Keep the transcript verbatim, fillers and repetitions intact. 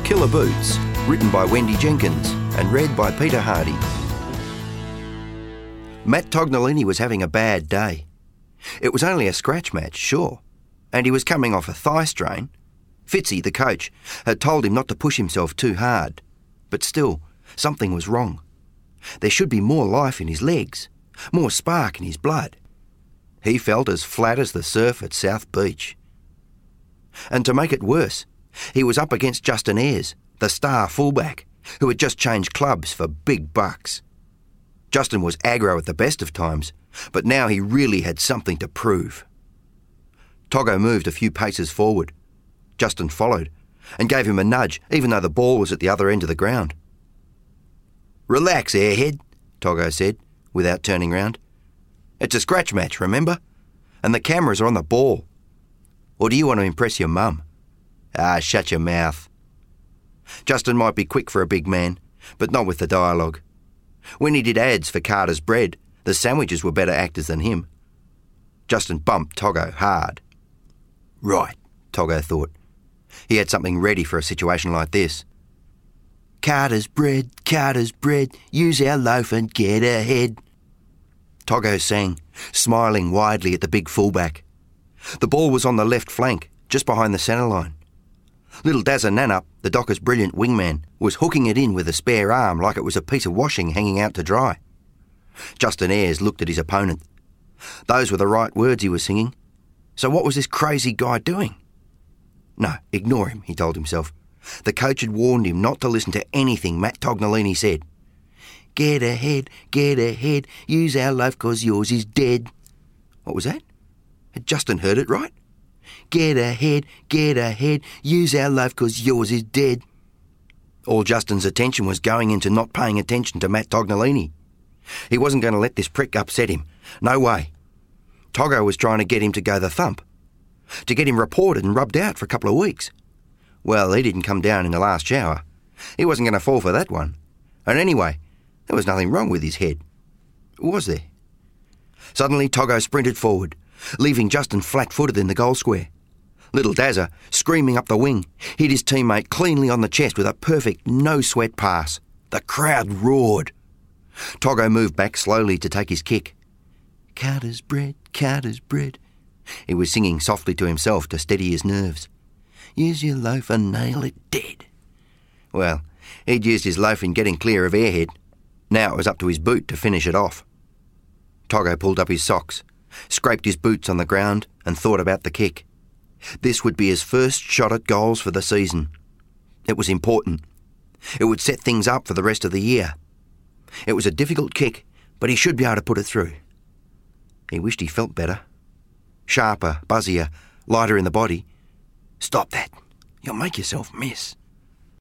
Killer Boots, written by Wendy Jenkins and read by Peter Hardy. Matt Tognolini was having a bad day. It was only a scratch match, sure, and he was coming off a thigh strain. Fitzy, the coach, had told him not to push himself too hard, but still, something was wrong. There should be more life in his legs, more spark in his blood. He felt as flat as the surf at South Beach. And to make it worse, he was up against Justin Ayres, the star fullback, who had just changed clubs for big bucks. Justin was aggro at the best of times, but now he really had something to prove. Toggo moved a few paces forward. Justin followed and gave him a nudge, even though the ball was at the other end of the ground. "Relax, airhead," Toggo said, without turning round. "It's a scratch match, remember? And the cameras are on the ball. Or do you want to impress your mum?" "Ah, shut your mouth." Justin might be quick for a big man, but not with the dialogue. When he did ads for Carter's Bread, the sandwiches were better actors than him. Justin bumped Toggo hard. Right, Toggo thought. He had something ready for a situation like this. "Carter's Bread, Carter's Bread, use our loaf and get ahead," Toggo sang, smiling widely at the big fullback. The ball was on the left flank, just behind the centre line. Little Dazza Nanup, the Dockers' brilliant wingman, was hooking it in with a spare arm like it was a piece of washing hanging out to dry. Justin Ayres looked at his opponent. Those were the right words he was singing. So what was this crazy guy doing? No, ignore him, he told himself. The coach had warned him not to listen to anything Matt Tognolini said. "Get ahead, get ahead, use our loaf 'cause yours is dead." What was that? Had Justin heard it right? "Get ahead, get ahead, use our loaf 'cause yours is dead." All Justin's attention was going into not paying attention to Matt Tognolini. He wasn't going to let this prick upset him. No way. Toggo was trying to get him to go the thump, to get him reported and rubbed out for a couple of weeks. Well, he didn't come down in the last shower. He wasn't going to fall for that one. And anyway, there was nothing wrong with his head. Was there? Suddenly, Toggo sprinted forward, leaving Justin flat-footed in the goal square. Little Dazza, screaming up the wing, hit his teammate cleanly on the chest with a perfect no-sweat pass. The crowd roared. Toggo moved back slowly to take his kick. "Carter's Bread, Carter's Bread," he was singing softly to himself to steady his nerves. "Use your loaf and nail it dead." Well, he'd used his loaf in getting clear of Airhead. Now it was up to his boot to finish it off. Toggo pulled up his socks, scraped his boots on the ground and thought about the kick. This would be his first shot at goals for the season. It was important. It would set things up for the rest of the year. It was a difficult kick, but he should be able to put it through. He wished he felt better. Sharper, buzzier, lighter in the body. "Stop that. You'll make yourself miss."